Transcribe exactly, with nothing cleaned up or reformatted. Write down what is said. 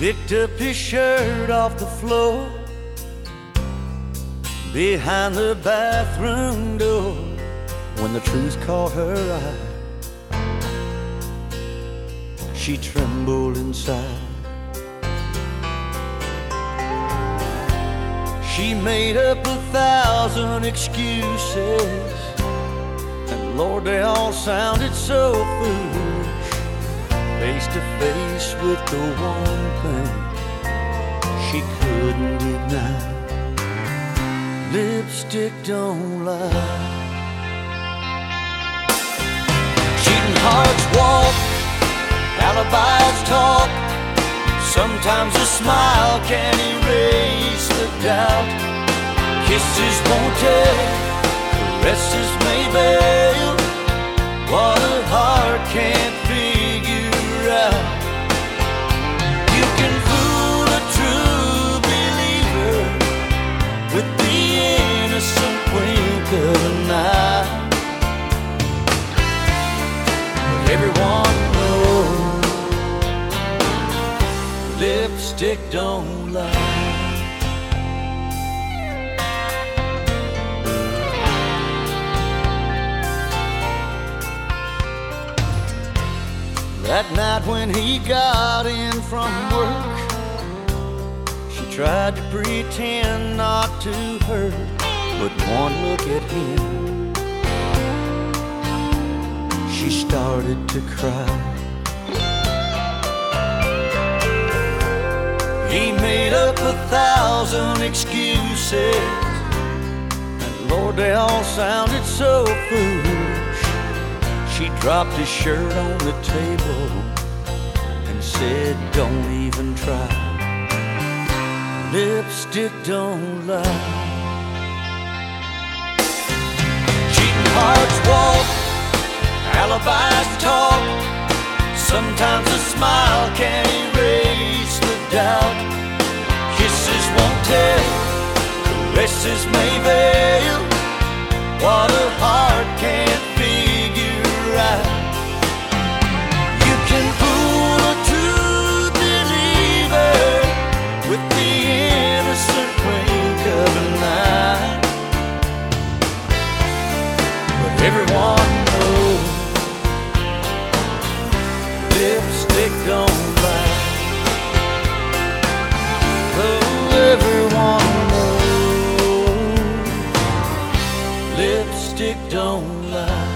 picked up his shirt off the floor behind the bathroom door. When the truth caught her eye, she trembled inside. She made up a thousand excuses, and Lord, they all sounded so foolish. Face to face with the one thing she couldn't deny. Lipstick don't lie. Cheating hearts walk, alibis talk. Sometimes a smile can erase the doubt. Kisses won't tell, caresses may veil what a heart can't figure out. You can fool a true believer with the innocent wink of an eye, but everyone knows lipstick don't lie. That night when he got in from work, she tried to pretend not to hurt, but one look at him, she started to cry. He made up a thousand excuses, and Lord, they all sounded so foolish. She dropped his shirt on the table and said, don't even try. Lipstick don't lie. Cheating hearts walk, alibis talk. Sometimes a smile can erase the doubt. Kisses won't tell, caresses may veil what a heart can't figure out. You can fool a true believer with the innocent wink of an eye, but everyone knows lipstick don't lie. Oh, everyone knows lipstick don't lie.